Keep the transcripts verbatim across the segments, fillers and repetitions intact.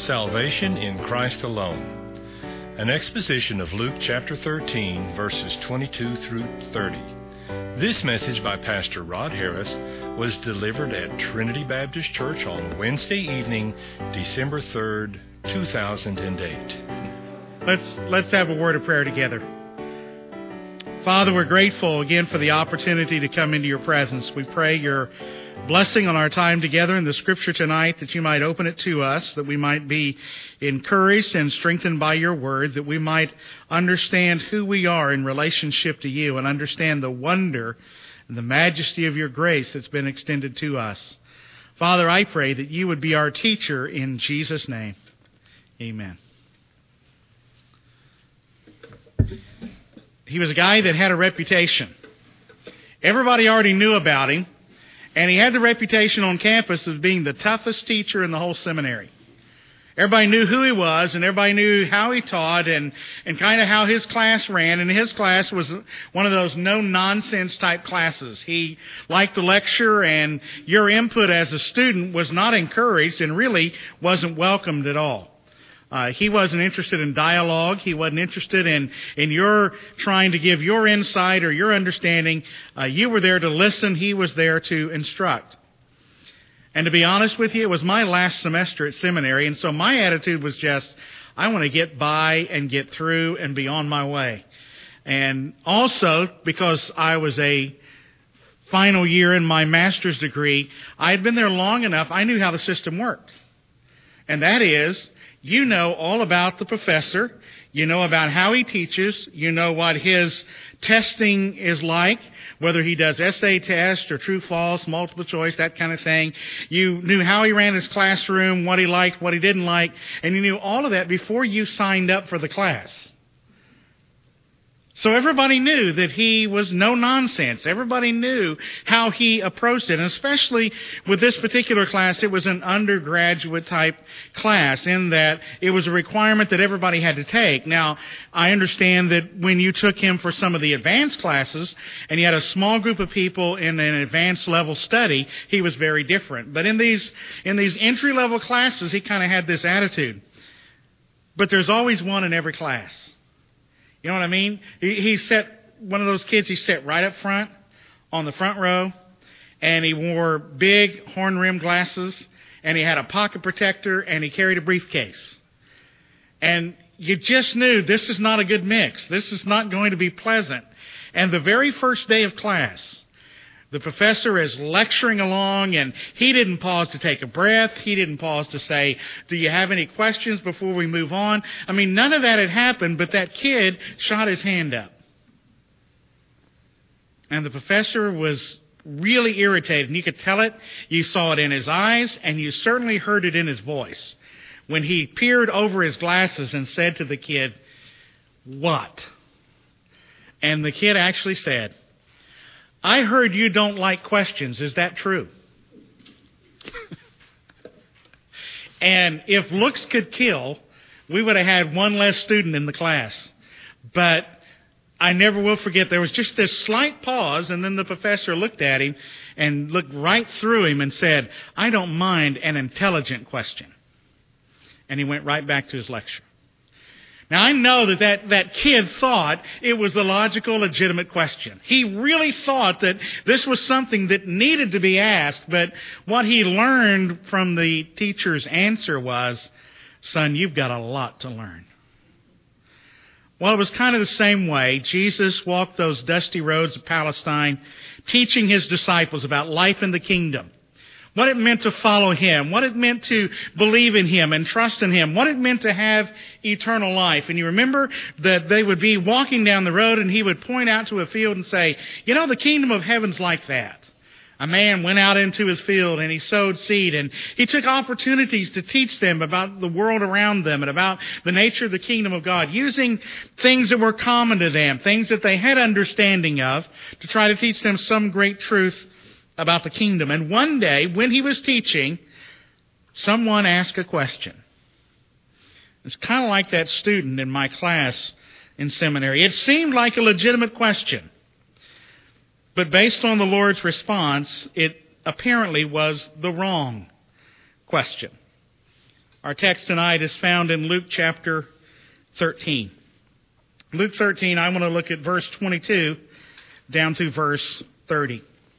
Salvation in Christ alone. An exposition of Luke chapter thirteen, verses twenty-two through thirty. This message by Pastor Rod Harris was delivered at Trinity Baptist Church on Wednesday evening, December third, two thousand eight. Let's let's have a word of prayer together. Father, we're grateful again for the opportunity to come into your presence. We pray your blessing on our time together in the Scripture tonight, that you might open it to us, that we might be encouraged and strengthened by your word, that we might understand who we are in relationship to you and understand the wonder and the majesty of your grace that's been extended to us. Father, I pray that you would be our teacher in Jesus' name. Amen. He was a guy that had a reputation. Everybody already knew about him. And he had the reputation on campus of being the toughest teacher in the whole seminary. Everybody knew who he was, and everybody knew how he taught, and, and kind of how his class ran. And his class was one of those no-nonsense type classes. He liked to lecture, and your input as a student was not encouraged and really wasn't welcomed at all. Uh, he wasn't interested in dialogue. He wasn't interested in, in your trying to give your insight or your understanding. Uh, you were there to listen. He was there to instruct. And to be honest with you, it was my last semester at seminary, and so my attitude was just, I want to get by and get through and be on my way. And also, because I was a final year in my master's degree, I had been there long enough, I knew how the system worked. And that is, you know all about the professor. You know about how he teaches. You know what his testing is like, whether he does essay test or true, false, multiple choice, that kind of thing. You knew how he ran his classroom, what he liked, what he didn't like, and you knew all of that before you signed up for the class. So everybody knew that he was no nonsense. Everybody knew how he approached it. And especially with this particular class, it was an undergraduate type class in that it was a requirement that everybody had to take. Now, I understand that when you took him for some of the advanced classes and you had a small group of people in an advanced level study, he was very different. But in these, in these entry level classes, he kind of had this attitude. But there's always one in every class. You know what I mean? He, he sat, one of those kids, he sat right up front on the front row, and he wore big horn-rimmed glasses, and he had a pocket protector, and he carried a briefcase. And you just knew this is not a good mix. This is not going to be pleasant. And the very first day of class, the professor is lecturing along, and he didn't pause to take a breath. He didn't pause to say, do you have any questions before we move on? I mean, none of that had happened, but that kid shot his hand up. And the professor was really irritated, and you could tell it. You saw it in his eyes, and you certainly heard it in his voice when he peered over his glasses and said to the kid, "What?" And the kid actually said, "I heard you don't like questions. Is that true?" And if looks could kill, we would have had one less student in the class. But I never will forget, there was just this slight pause, and then the professor looked at him and looked right through him and said, "I don't mind an intelligent question." And he went right back to his lecture. Now, I know that, that that kid thought it was a logical, legitimate question. He really thought that this was something that needed to be asked, but what he learned from the teacher's answer was, "Son, you've got a lot to learn." Well, it was kind of the same way. Jesus walked those dusty roads of Palestine, teaching his disciples about life in the kingdom. What it meant to follow him, what it meant to believe in him and trust in him, what it meant to have eternal life. And you remember that they would be walking down the road and he would point out to a field and say, "You know, the kingdom of heaven's like that." A man went out into his field and he sowed seed, and he took opportunities to teach them about the world around them and about the nature of the kingdom of God, using things that were common to them, things that they had understanding of, to try to teach them some great truth about the kingdom. And one day, when he was teaching, someone asked a question. It's kind of like that student in my class in seminary. It seemed like a legitimate question. But based on the Lord's response, it apparently was the wrong question. Our text tonight is found in Luke chapter thirteen. Luke thirteen, I want to look at verse twenty-two down through verse thirty.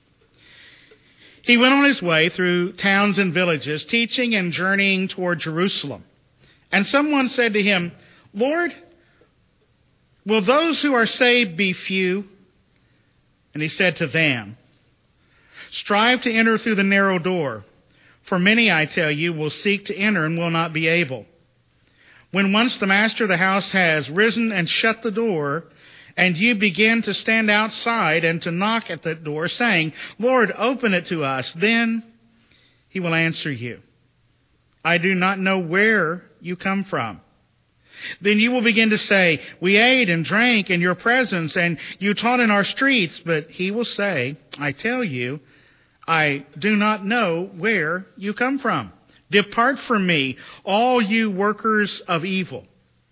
He went on his way through towns and villages, teaching and journeying toward Jerusalem. And someone said to him, "Lord, will those who are saved be few?" And he said to them, "Strive to enter through the narrow door. For many, I tell you, will seek to enter and will not be able. When once the master of the house has risen and shut the door, and you begin to stand outside and to knock at the door, saying, 'Lord, open it to us,' then he will answer you, 'I do not know where you come from.' Then you will begin to say, 'We ate and drank in your presence, and you taught in our streets.' But he will say, 'I tell you, I do not know where you come from. Depart from me, all you workers of evil.'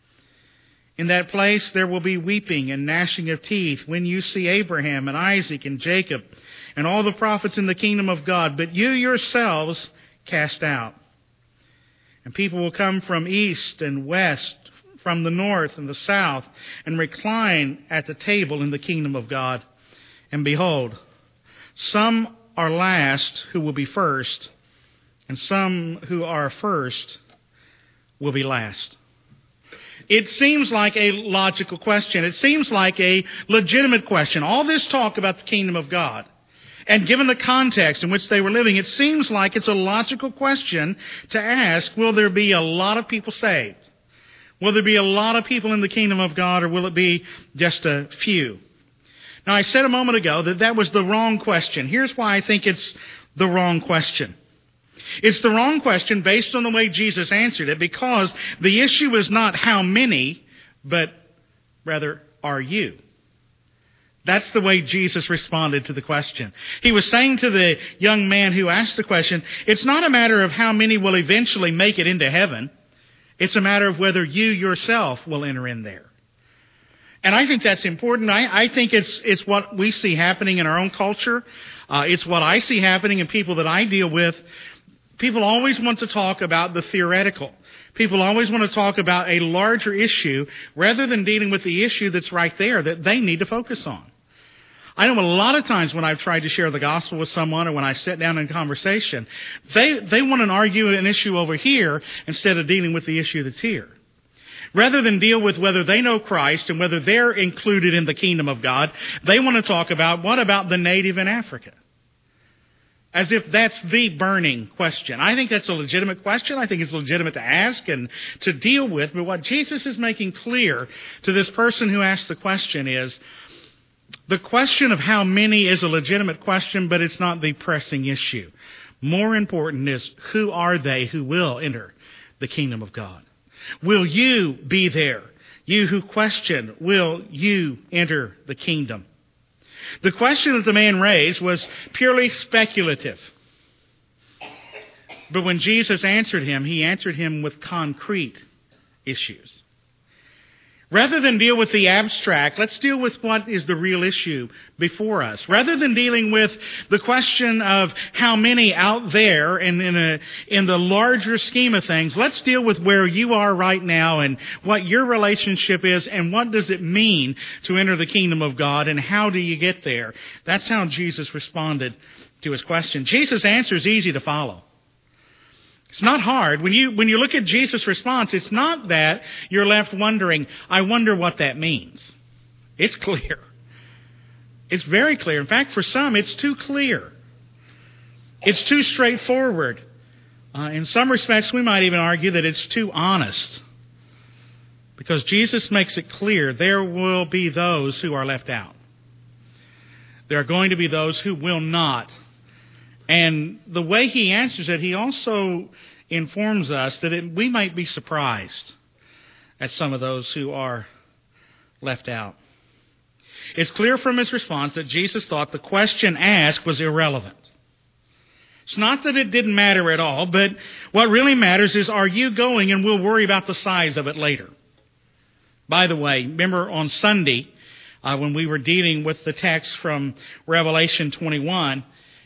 In that place there will be weeping and gnashing of teeth when you see Abraham and Isaac and Jacob and all the prophets in the kingdom of God, but you yourselves cast out. And people will come from east and west, from the north and the south, and recline at the table in the kingdom of God. And behold, some are last who will be first, and some who are first will be last." It seems like a logical question. It seems like a legitimate question. All this talk about the kingdom of God, and given the context in which they were living, it seems like it's a logical question to ask, will there be a lot of people saved? Will there be a lot of people in the kingdom of God, or will it be just a few? Now, I said a moment ago that that was the wrong question. Here's why I think it's the wrong question. It's the wrong question based on the way Jesus answered it, because the issue is not how many, but rather, are you? That's the way Jesus responded to the question. He was saying to the young man who asked the question, it's not a matter of how many will eventually make it into heaven. It's a matter of whether you yourself will enter in there. And I think that's important. I, I think it's it's what we see happening in our own culture. Uh, it's what I see happening in people that I deal with. People always want to talk about the theoretical. People always want to talk about a larger issue rather than dealing with the issue that's right there that they need to focus on. I know a lot of times when I've tried to share the gospel with someone, or when I sit down in conversation, they, they want to argue an issue over here instead of dealing with the issue that's here. Rather than deal with whether they know Christ and whether they're included in the kingdom of God, they want to talk about, what about the native in Africa? As if that's the burning question. I think that's a legitimate question. I think it's legitimate to ask and to deal with. But what Jesus is making clear to this person who asked the question is, the question of how many is a legitimate question, but it's not the pressing issue. More important is, who are they who will enter the kingdom of God? Will you be there? You who question, will you enter the kingdom? The question that the man raised was purely speculative. But when Jesus answered him, he answered him with concrete issues. Rather than deal with the abstract, let's deal with what is the real issue before us. Rather than dealing with the question of how many out there and in, a, in the larger scheme of things, let's deal with where you are right now and what your relationship is and what does it mean to enter the kingdom of God and how do you get there. That's how Jesus responded to his question. Jesus' answer is easy to follow. It's not hard. When you when you look at Jesus' response, it's not that you're left wondering, I wonder what that means. It's clear. It's very clear. In fact, for some, it's too clear. It's too straightforward. Uh, in some respects, we might even argue that it's too honest. Because Jesus makes it clear there will be those who are left out. There are going to be those who will not. And the way he answers it, he also informs us that it, we might be surprised at some of those who are left out. It's clear from his response that Jesus thought the question asked was irrelevant. It's not that it didn't matter at all, but what really matters is, are you going? And we'll worry about the size of it later. By the way, remember on Sunday, uh, when we were dealing with the text from Revelation twenty-one,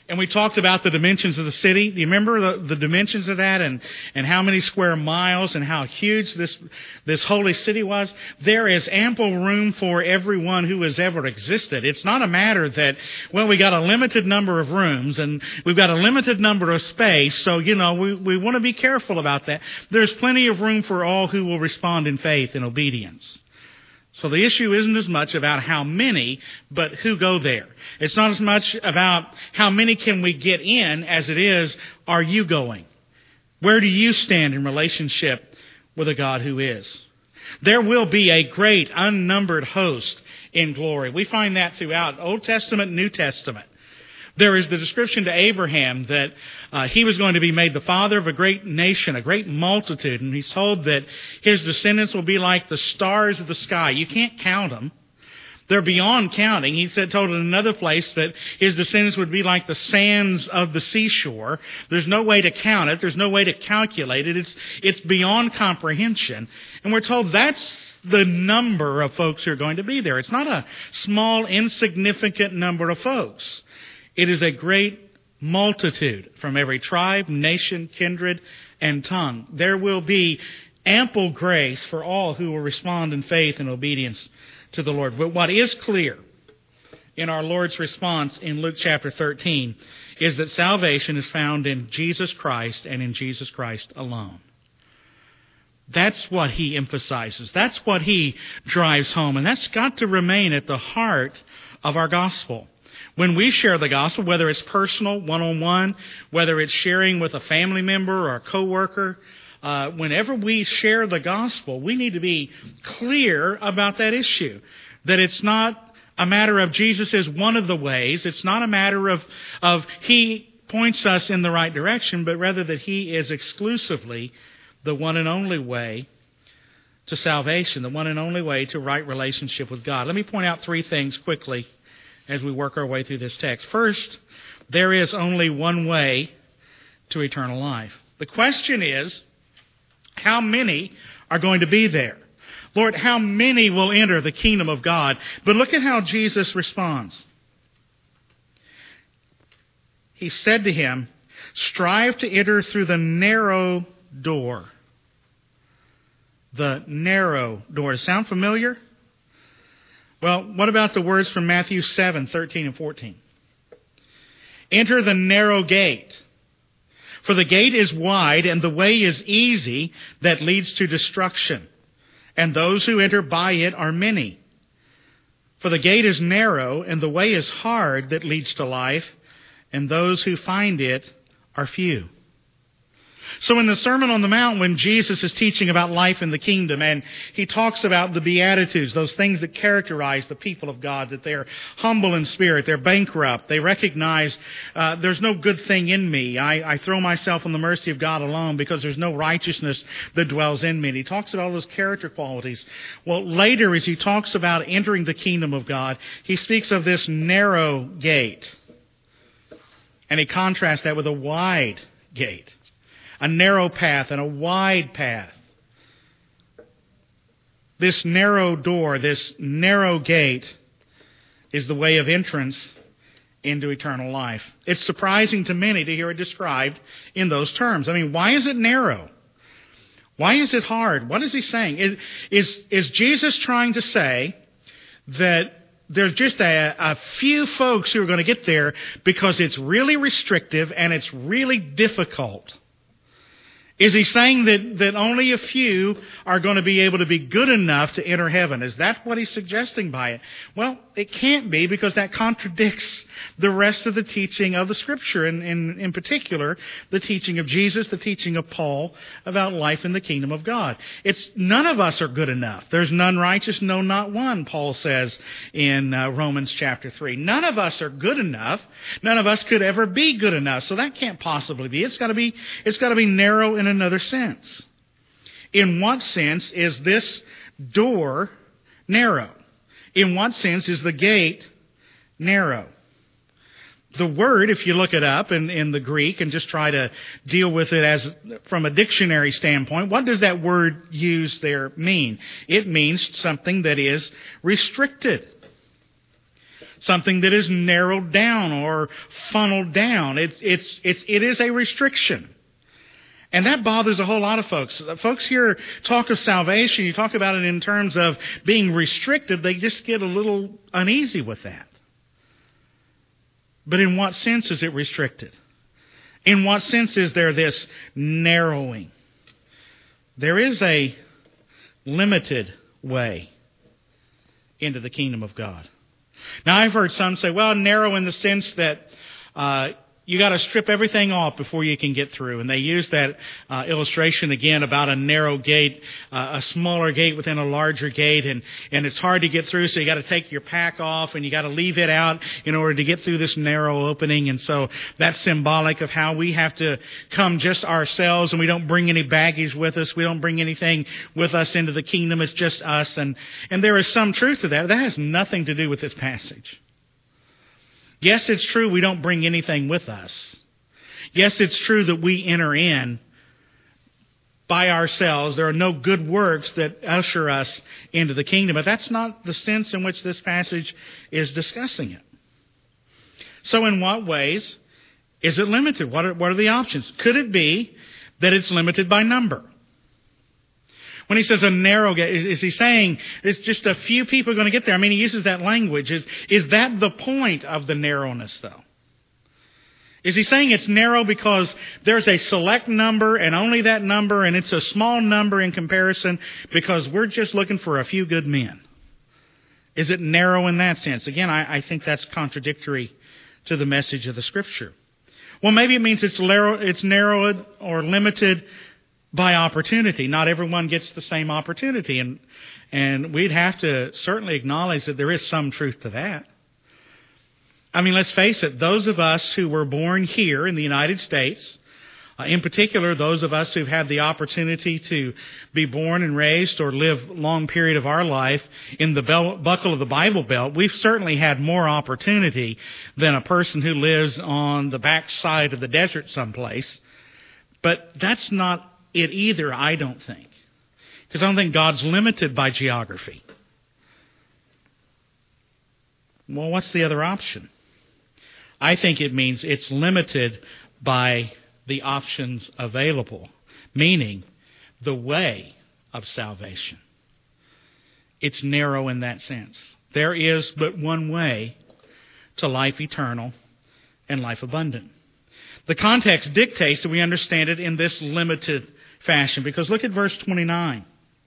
And we talked about the dimensions of the city. Do you remember the, the dimensions of that and, and how many square miles and how huge this, this holy city was? There is ample room for everyone who has ever existed. It's not a matter that, well, we got a limited number of rooms and we've got a limited number of space, so, you know, we, we want to be careful about that. There's plenty of room for all who will respond in faith and obedience. So the issue isn't as much about how many, but who go there. It's not as much about how many can we get in as it is, are you going? Where do you stand in relationship with a God who is? There will be a great unnumbered host in glory. We find that throughout Old Testament and New Testament. There is the description to Abraham that uh, he was going to be made the father of a great nation, a great multitude. And he's told that his descendants will be like the stars of the sky. You can't count them. They're beyond counting. He said, told in another place that his descendants would be like the sands of the seashore. There's no way to count it. There's no way to calculate it. It's, it's beyond comprehension. And we're told that's the number of folks who are going to be there. It's not a small, insignificant number of folks. It is a great multitude from every tribe, nation, kindred, and tongue. There will be ample grace for all who will respond in faith and obedience to the Lord. But what is clear in our Lord's response in Luke chapter thirteen is that salvation is found in Jesus Christ and in Jesus Christ alone. That's what he emphasizes. That's what he drives home. And that's got to remain at the heart of our gospel. When we share the gospel, whether it's personal, one-on-one, whether it's sharing with a family member or a coworker, uh, whenever we share the gospel, we need to be clear about that issue. That it's not a matter of Jesus is one of the ways. It's not a matter of, of he points us in the right direction, but rather that he is exclusively the one and only way to salvation, the one and only way to right relationship with God. Let me point out three things quickly as we work our way through this text. First, there is only one way to eternal life. The question is, how many are going to be there? Lord, how many will enter the kingdom of God? But look at how Jesus responds. He said to him, strive to enter through the narrow door. The narrow door. Does it sound familiar? Well, what about the words from Matthew seven, thirteen and fourteen? Enter the narrow gate. For the gate is wide and the way is easy that leads to destruction. And those who enter by it are many. For the gate is narrow and the way is hard that leads to life. And those who find it are few. So in the Sermon on the Mount, when Jesus is teaching about life in the kingdom, and he talks about the Beatitudes, those things that characterize the people of God, that they're humble in spirit, they're bankrupt, they recognize uh, there's no good thing in me. I, I throw myself on the mercy of God alone because there's no righteousness that dwells in me. And he talks about all those character qualities. Well, later as he talks about entering the kingdom of God, he speaks of this narrow gate. And he contrasts that with a wide gate. A narrow path and a wide path. This narrow door, this narrow gate, is the way of entrance into eternal life. It's surprising to many to hear it described in those terms. I mean, why is it narrow? Why is it hard? What is he saying? Is, is, is Jesus trying to say that there's just a, a few folks who are going to get there because it's really restrictive and it's really difficult? Is he saying that, that only a few are going to be able to be good enough to enter heaven? Is that what he's suggesting by it? Well, it can't be, because that contradicts the rest of the teaching of the Scripture, and in, in particular, the teaching of Jesus, the teaching of Paul about life in the kingdom of God. It's none of us are good enough. There's none righteous, no, not one, Paul says in uh, Romans chapter three. None of us are good enough. None of us could ever be good enough. So that can't possibly be. It's got to be, it's got to be narrow in another sense. In what sense is this door narrow? In what sense is the gate narrow? The word, if you look it up in, in the Greek and just try to deal with it as from a dictionary standpoint, what does that word used there mean? It means something that is restricted. something that is narrowed down or funneled down. It's, it's, it's, it is a restriction. And that bothers a whole lot of folks. Folks here talk of salvation, you talk about it in terms of being restricted, they just get a little uneasy with that. But in what sense is it restricted? In what sense is there this narrowing? There is a limited way into the kingdom of God. Now, I've heard some say, well, narrow in the sense that uh, you got to strip everything off before you can get through. And they use that uh, illustration again about a narrow gate, uh, a smaller gate within a larger gate, and, and it's hard to get through, so you got to take your pack off and you got to leave it out in order to get through this narrow opening. And so that's symbolic of how we have to come just ourselves, and we don't bring any baggage with us. We don't bring anything with us into the kingdom. It's just us. And, and there is some truth to that. That has nothing to do with this passage. Yes, it's true we don't bring anything with us. Yes, it's true that we enter in by ourselves. There are no good works that usher us into the kingdom. But that's not the sense in which this passage is discussing it. So in what ways is it limited? What are, what are the options? Could it be that it's limited by number? When he says a narrow gate, is, is he saying it's just a few people going to get there? I mean, he uses that language. Is, is that the point of the narrowness, though? Is he saying it's narrow because there's a select number and only that number, and it's a small number in comparison because we're just looking for a few good men? Is it narrow in that sense? Again, I, I think that's contradictory to the message of the Scripture. Well, maybe it means it's narrow, it's narrowed or limited by opportunity. Not everyone gets the same opportunity, and and we'd have to certainly acknowledge that there is some truth to that. I mean, let's face it, those of us who were born here in the United States, uh, in particular those of us who've had the opportunity to be born and raised or live a long period of our life in the bel- buckle of the Bible Belt, we've certainly had more opportunity than a person who lives on the backside of the desert someplace. But that's not it either, I don't think. Because I don't think God's limited by geography. Well, what's the other option? I think it means it's limited by the options available, meaning the way of salvation. It's narrow in that sense. There is but one way to life eternal and life abundant. The context dictates that we understand it in this limited fashion, because look at verse twenty-nine.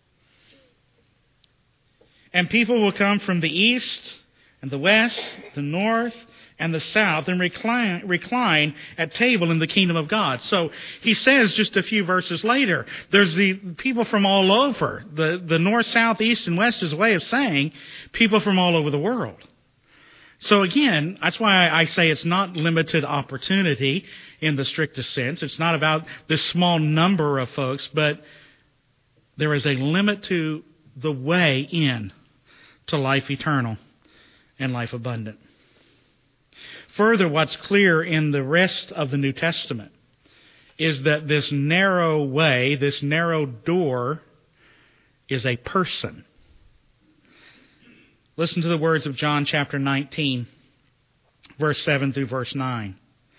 And people will come from the east and the west, the north and the south, and recline, recline at table in the kingdom of God. So he says just a few verses later, there's the people from all over. The, the north, south, east, and west is a way of saying people from all over the world. So again, that's why I say it's not limited opportunity in the strictest sense. It's not about this small number of folks, but there is a limit to the way in to life eternal and life abundant. Further, what's clear in the rest of the New Testament is that this narrow way, this narrow door, is a person. Listen to the words of John chapter nineteen, verse seven through verse nine.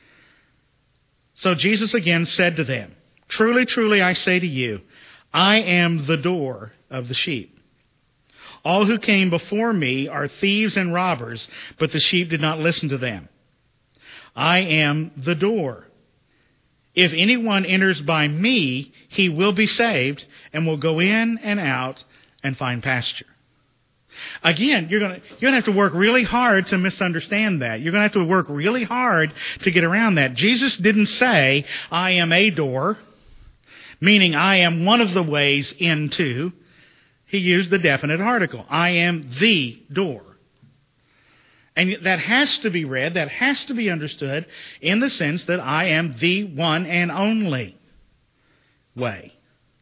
So Jesus again said to them, "Truly, truly, I say to you, I am the door of the sheep. All who came before me are thieves and robbers, but the sheep did not listen to them. I am the door. If anyone enters by me, he will be saved and will go in and out and find pasture." Again, you're going to you're going to have to work really hard to misunderstand that. You're going to have to work really hard to get around that. Jesus didn't say, "I am a door," meaning I am one of the ways into. He used the definite article. I am the door. And that has to be read, that has to be understood in the sense that I am the one and only way.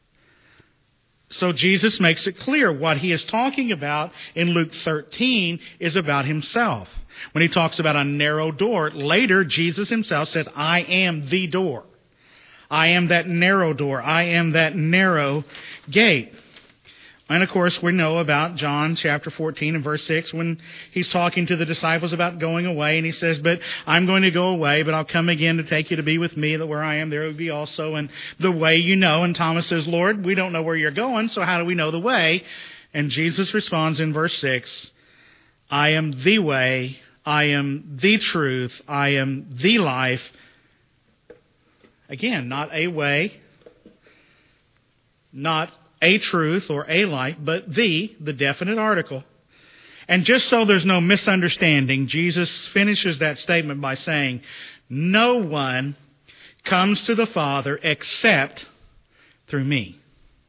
So Jesus makes it clear what he is talking about in Luke thirteen is about himself. When he talks about a narrow door, later Jesus himself says, "I am the door. I am that narrow door. I am that narrow gate." And of course, we know about John chapter fourteen and verse six when he's talking to the disciples about going away. And he says, but I'm going to go away, but I'll come again to take you to be with me, that where I am, there will be also. And the way you know. And Thomas says, Lord, we don't know where you're going, so how do we know the way? And Jesus responds in verse six, I am the way, I am the truth, I am the life. Again, not a way, not a truth or a life, but the, the definite article. And just so there's no misunderstanding, Jesus finishes that statement by saying, no one comes to the Father except through me.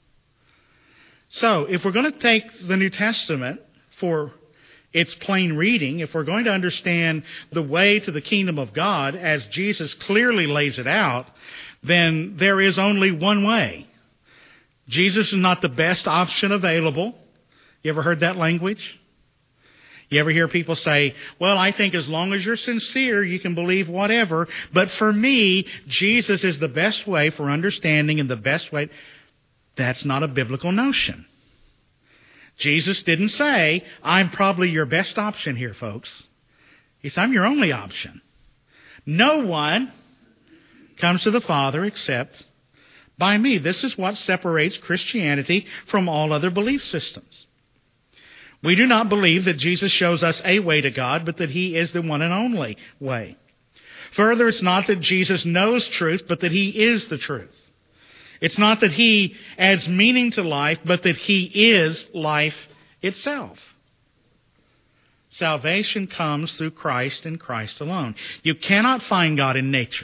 So, if we're going to take the New Testament for its plain reading, if we're going to understand the way to the kingdom of God as Jesus clearly lays it out, then there is only one way. Jesus is not the best option available. You ever heard that language? You ever hear people say, well, I think as long as you're sincere, you can believe whatever. But for me, Jesus is the best way for understanding and the best way. That's not a biblical notion. Jesus didn't say, I'm probably your best option here, folks. He said, I'm your only option. No one comes to the Father except by me. This is what separates Christianity from all other belief systems. We do not believe that Jesus shows us a way to God, but that He is the one and only way. Further, it's not that Jesus knows truth, but that He is the truth. It's not that He adds meaning to life, but that He is life itself. Salvation comes through Christ and Christ alone. You cannot find God in nature.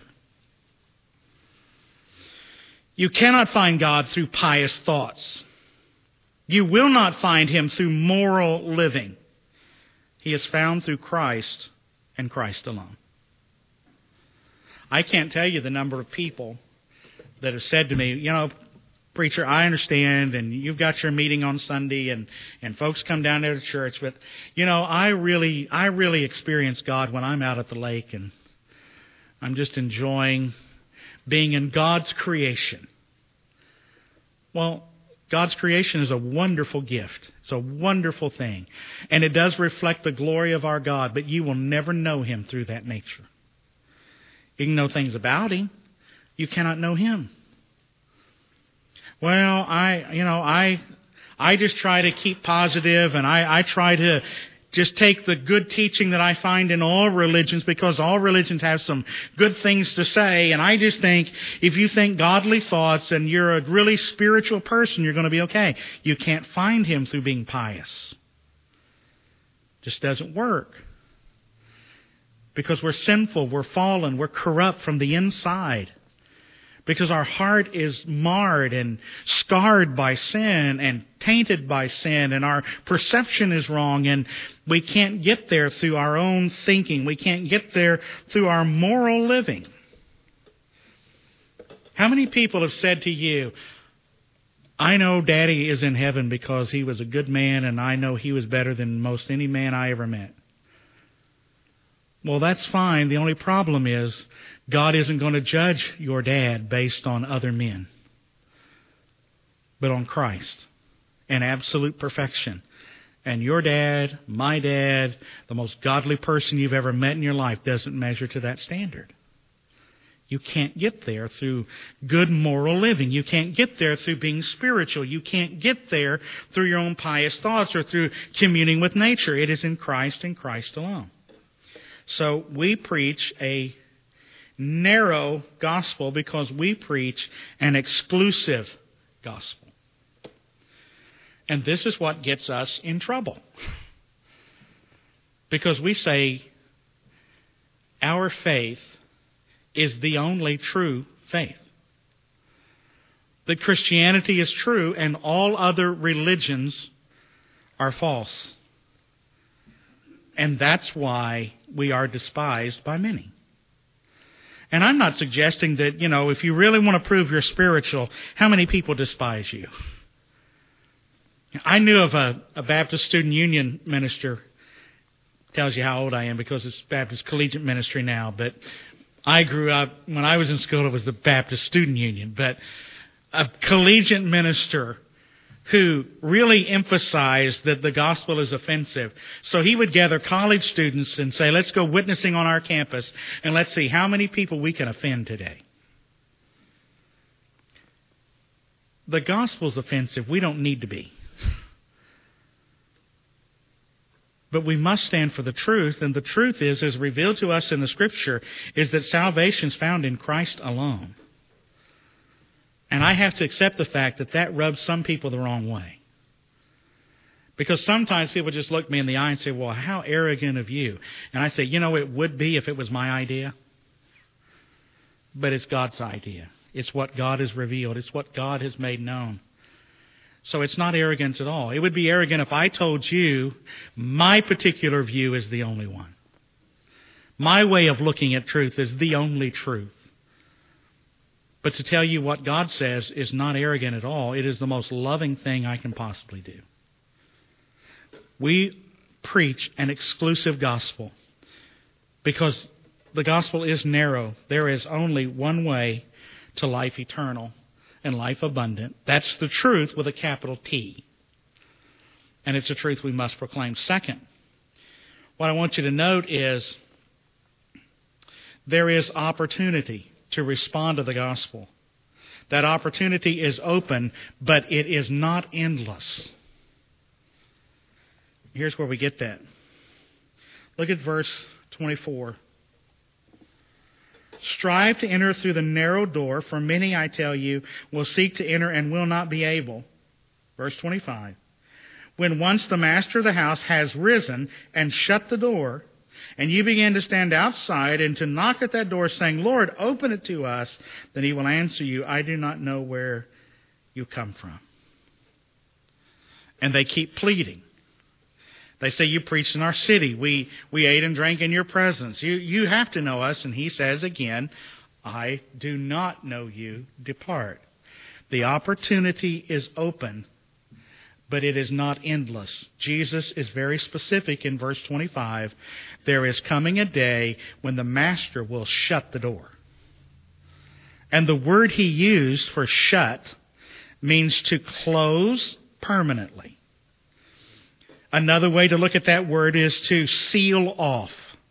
You cannot find God through pious thoughts. You will not find Him through moral living. He is found through Christ and Christ alone. I can't tell you the number of people that have said to me, you know, preacher, I understand, and you've got your meeting on Sunday, and, and folks come down there to church, but, you know, I really, I really experience God when I'm out at the lake, and I'm just enjoying being in God's creation. Well, God's creation is a wonderful gift. It's a wonderful thing. And it does reflect the glory of our God, but you will never know Him through that nature. You can know things about Him. You cannot know Him. Well, I, you know, I, I just try to keep positive, and I, I try to just take the good teaching that I find in all religions, because all religions have some good things to say. And I just think if you think godly thoughts and you're a really spiritual person, you're going to be okay. You can't find Him through being pious. It just doesn't work. Because we're sinful, we're fallen, we're corrupt from the inside. Because our heart is marred and scarred by sin and tainted by sin, and our perception is wrong, and we can't get there through our own thinking. We can't get there through our moral living. How many people have said to you, I know Daddy is in heaven because he was a good man, and I know he was better than most any man I ever met? Well, that's fine. The only problem is God isn't going to judge your dad based on other men, but on Christ and absolute perfection. And your dad, my dad, the most godly person you've ever met in your life doesn't measure to that standard. You can't get there through good moral living. You can't get there through being spiritual. You can't get there through your own pious thoughts or through communing with nature. It is in Christ and Christ alone. So we preach a narrow gospel because we preach an exclusive gospel. And this is what gets us in trouble. Because we say our faith is the only true faith. That Christianity is true and all other religions are false. And that's why we are despised by many. And I'm not suggesting that, you know, if you really want to prove you're spiritual, how many people despise you? I knew of a, a Baptist Student Union minister. Tells you how old I am because it's Baptist Collegiate Ministry now. But I grew up, when I was in school, it was the Baptist Student Union. But a collegiate minister who really emphasized that the gospel is offensive. So he would gather college students and say, let's go witnessing on our campus and let's see how many people we can offend today. The gospel's offensive. We don't need to be. But we must stand for the truth, and the truth is, as revealed to us in the Scripture, is that salvation is found in Christ alone. And I have to accept the fact that that rubs some people the wrong way. Because sometimes people just look me in the eye and say, well, how arrogant of you. And I say, you know, it would be if it was my idea. But it's God's idea. It's what God has revealed. It's what God has made known. So it's not arrogance at all. It would be arrogant if I told you my particular view is the only one. My way of looking at truth is the only truth. But to tell you what God says is not arrogant at all. It is the most loving thing I can possibly do. We preach an exclusive gospel because the gospel is narrow. There is only one way to life eternal and life abundant. That's the truth with a capital T. And it's a truth we must proclaim. Second, what I want you to note is there is opportunity to respond to the gospel. That opportunity is open, but it is not endless. Here's where we get that. Look at verse twenty-four. Strive to enter through the narrow door, for many, I tell you, will seek to enter and will not be able. Verse twenty-five. When once the master of the house has risen and shut the door, and you begin to stand outside and to knock at that door, saying, Lord, open it to us, then he will answer you, I do not know where you come from. And they keep pleading. They say, you preached in our city. We we ate and drank in your presence. You, you have to know us. And he says again, I do not know you. Depart. The opportunity is open, but it is not endless. Jesus is very specific in verse twenty-five. There is coming a day when the master will shut the door. And the word he used for shut means to close permanently. Another way to look at that word is to seal off.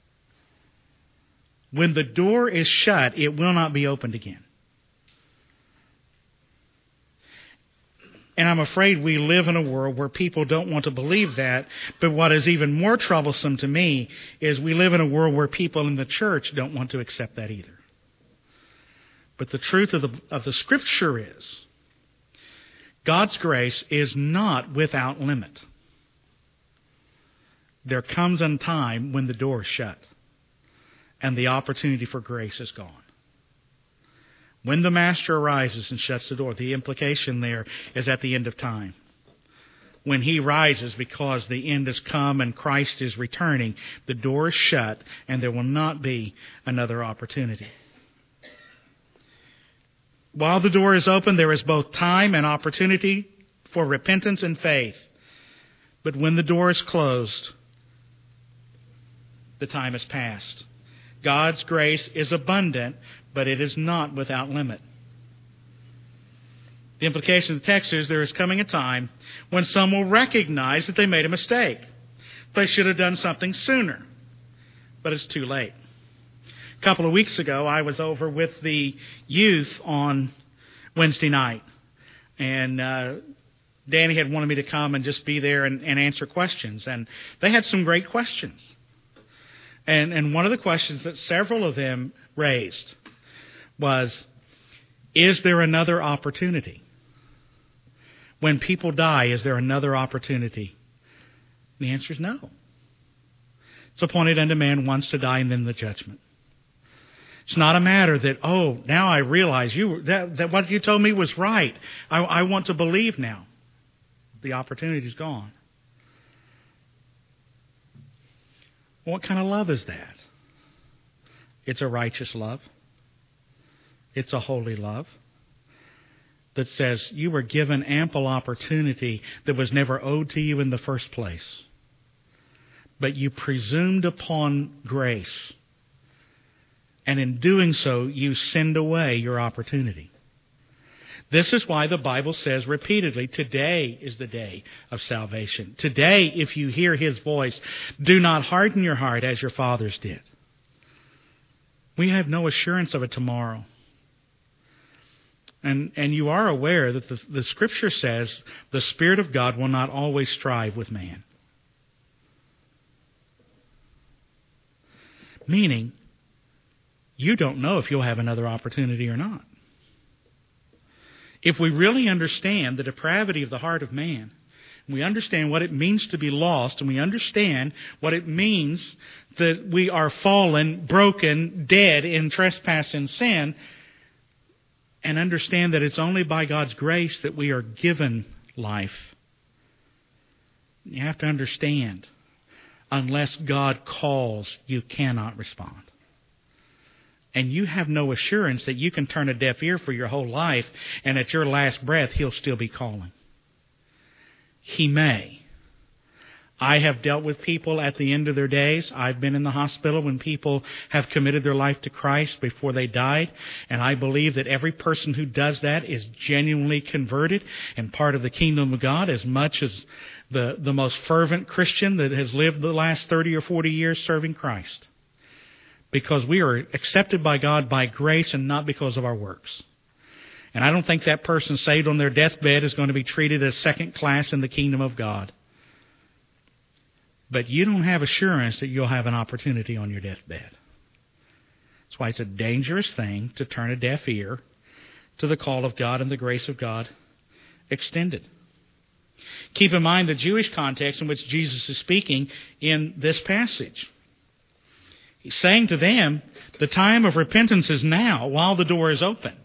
When the door is shut, it will not be opened again. And I'm afraid we live in a world where people don't want to believe that. But what is even more troublesome to me is we live in a world where people in the church don't want to accept that either. But the truth of the, of the Scripture is God's grace is not without limit. There comes a time when the door is shut and the opportunity for grace is gone. When the master arises and shuts the door, the implication there is at the end of time. When he rises because the end has come and Christ is returning, the door is shut and there will not be another opportunity. While the door is open, there is both time and opportunity for repentance and faith. But when the door is closed, the time has passed. God's grace is abundant, but it is not without limit. The implication of the text is there is coming a time when some will recognize that they made a mistake. They should have done something sooner, but it's too late. A couple of weeks ago, I was over with the youth on Wednesday night, and uh, Danny had wanted me to come and just be there and, and answer questions, and they had some great questions. And and one of the questions that several of them raised was, is there another opportunity? When people die, is there another opportunity? And the answer is no. It's appointed unto man once to die and then the judgment. It's not a matter that, oh, now I realize you that, that what you told me was right. I, I want to believe now. The opportunity's gone. What kind of love is that? It's a righteous love. It's a holy love that says you were given ample opportunity that was never owed to you in the first place. But you presumed upon grace. And in doing so, you sinned away your opportunity. This is why the Bible says repeatedly, today is the day of salvation. Today, if you hear His voice, do not harden your heart as your fathers did. We have no assurance of a tomorrow. And and you are aware that the, the Scripture says the Spirit of God will not always strive with man. Meaning, you don't know if you'll have another opportunity or not. If we really understand the depravity of the heart of man, and we understand what it means to be lost, and we understand what it means that we are fallen, broken, dead in trespass and sin, and understand that it's only by God's grace that we are given life, you have to understand, unless God calls, you cannot respond. And you have no assurance that you can turn a deaf ear for your whole life, and at your last breath, He'll still be calling. He may. I have dealt with people at the end of their days. I've been in the hospital when people have committed their life to Christ before they died. And I believe that every person who does that is genuinely converted and part of the kingdom of God as much as the, the most fervent Christian that has lived the last thirty or forty years serving Christ. Because we are accepted by God by grace and not because of our works. And I don't think that person saved on their deathbed is going to be treated as second class in the kingdom of God. But you don't have assurance that you'll have an opportunity on your deathbed. That's why it's a dangerous thing to turn a deaf ear to the call of God and the grace of God extended. Keep in mind the Jewish context in which Jesus is speaking in this passage. He's saying to them, the time of repentance is now while the door is open.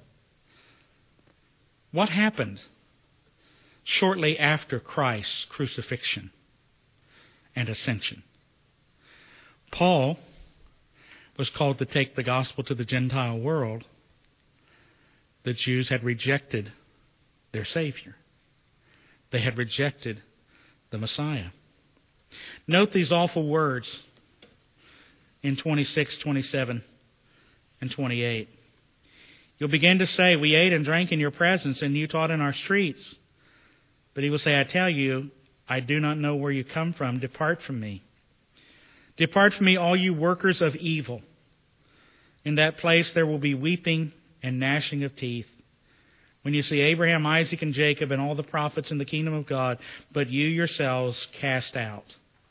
What happened shortly after Christ's crucifixion and ascension? Paul was called to take the gospel to the Gentile world. The Jews had rejected their Savior. They had rejected the Messiah. Note these awful words in twenty-six, twenty-seven, and twenty-eight. You'll begin to say, we ate and drank in your presence, and you taught in our streets. But he will say, I tell you, I do not know where you come from. Depart from me. Depart from me, all you workers of evil. In that place there will be weeping and gnashing of teeth, when you see Abraham, Isaac, and Jacob, and all the prophets in the kingdom of God, but you yourselves cast out.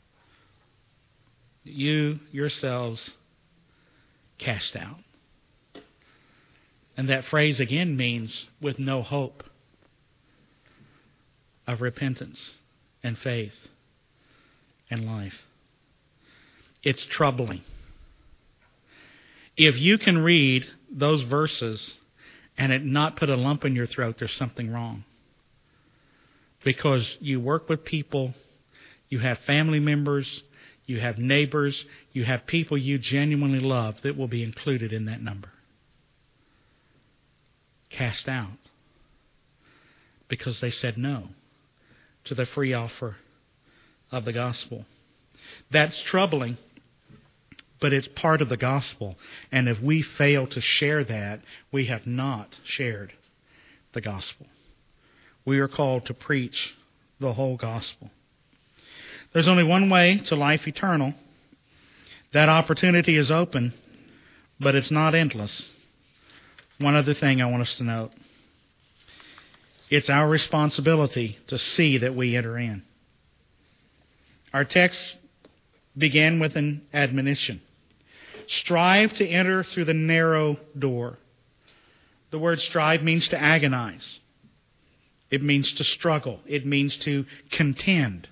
You yourselves cast out. And that phrase again means with no hope of repentance and faith and life. It's troubling. If you can read those verses and it not put a lump in your throat, there's something wrong. Because you work with people, you have family members, you have neighbors, you have people you genuinely love that will be included in that number. Cast out. Because they said no to the free offer of the gospel. That's troubling, but it's part of the gospel. And if we fail to share that, we have not shared the gospel. We are called to preach the whole gospel. There's only one way to life eternal. That opportunity is open, but it's not endless. One other thing I want us to note. It's our responsibility to see that we enter in. Our text began with an admonition. Strive to enter through the narrow door. The word strive means to agonize. It means to struggle. It means to contend.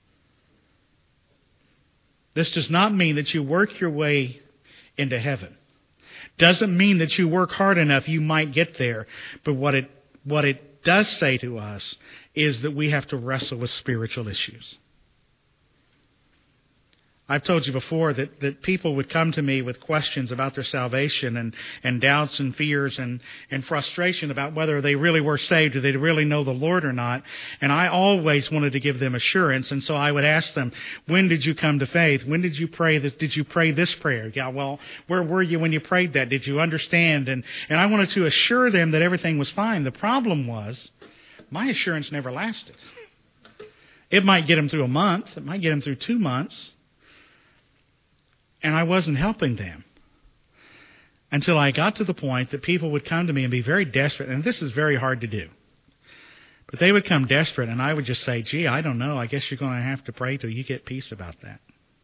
This does not mean that you work your way into heaven. Doesn't mean that you work hard enough, you might get there. But what it what it does say to us is that we have to wrestle with spiritual issues. I've told you before that, that people would come to me with questions about their salvation and, and doubts and fears and, and frustration about whether they really were saved or they really know the Lord or not. And I always wanted to give them assurance. And so I would ask them, when did you come to faith? When did you pray this? Did you pray this prayer? Yeah, well, where were you when you prayed that? Did you understand? And, and I wanted to assure them that everything was fine. The problem was my assurance never lasted. It might get them through a month. It might get them through two months. And I wasn't helping them until I got to the point that people would come to me and be very desperate. And this is very hard to do. But they would come desperate, and I would just say, gee, I don't know. I guess you're going to have to pray till you get peace about that.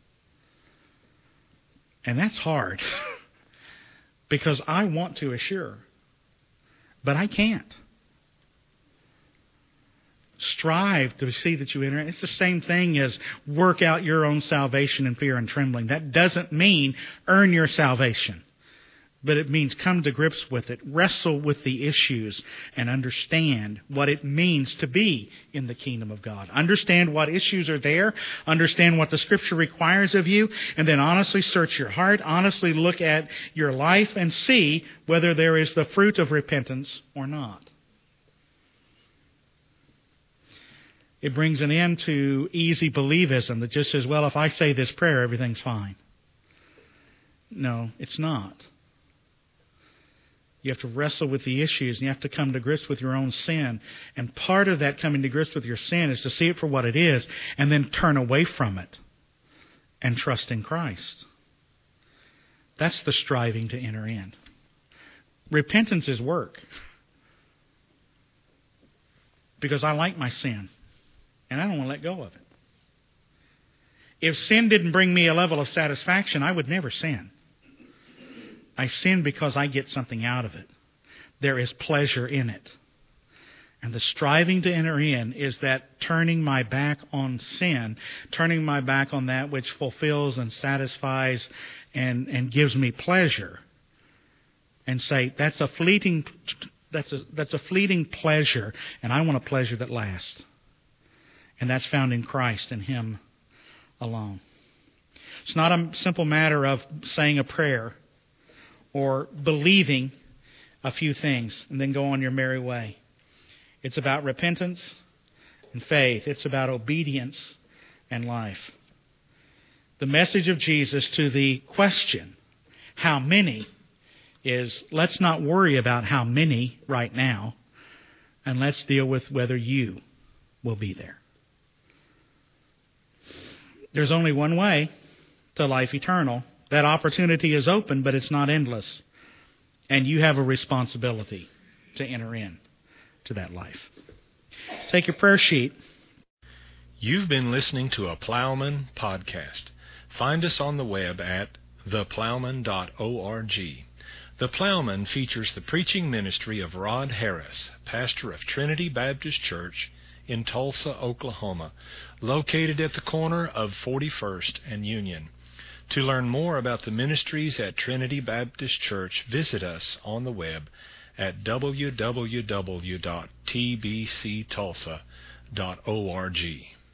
And that's hard because I want to assure, but I can't. Strive to see that you enter. It's the same thing as work out your own salvation in fear and trembling. That doesn't mean earn your salvation, but it means come to grips with it, wrestle with the issues, and understand what it means to be in the kingdom of God. Understand what issues are there, understand what the Scripture requires of you, and then honestly search your heart, honestly look at your life and see whether there is the fruit of repentance or not. It brings an end to easy believism that just says, well, if I say this prayer, everything's fine. No, it's not. You have to wrestle with the issues, and you have to come to grips with your own sin. And part of that coming to grips with your sin is to see it for what it is and then turn away from it and trust in Christ. That's the striving to enter in. Repentance is work. Because I like my sin. And I don't want to let go of it. If sin didn't bring me a level of satisfaction, I would never sin. I sin because I get something out of it. There is pleasure in it. And the striving to enter in is that turning my back on sin, turning my back on that which fulfills and satisfies and, and gives me pleasure. And say, that's a fleeting, that's a, that's a fleeting pleasure, and I want a pleasure that lasts. And that's found in Christ and Him alone. It's not a simple matter of saying a prayer or believing a few things and then go on your merry way. It's about repentance and faith. It's about obedience and life. The message of Jesus to the question, how many, is let's not worry about how many right now, and let's deal with whether you will be there. There's only one way to life eternal. That opportunity is open, but it's not endless. And you have a responsibility to enter in to that life. Take your prayer sheet. You've been listening to a Plowman podcast. Find us on the web at the plowman dot org. The Plowman features the preaching ministry of Rod Harris, pastor of Trinity Baptist Church in Tulsa, Oklahoma, located at the corner of forty-first and Union. To learn more about the ministries at Trinity Baptist Church, visit us on the web at w w w dot t b c tulsa dot org.